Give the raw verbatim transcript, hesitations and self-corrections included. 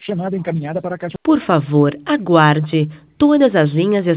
Chamada encaminhada para a caixa. Por favor, aguarde. Todas as linhas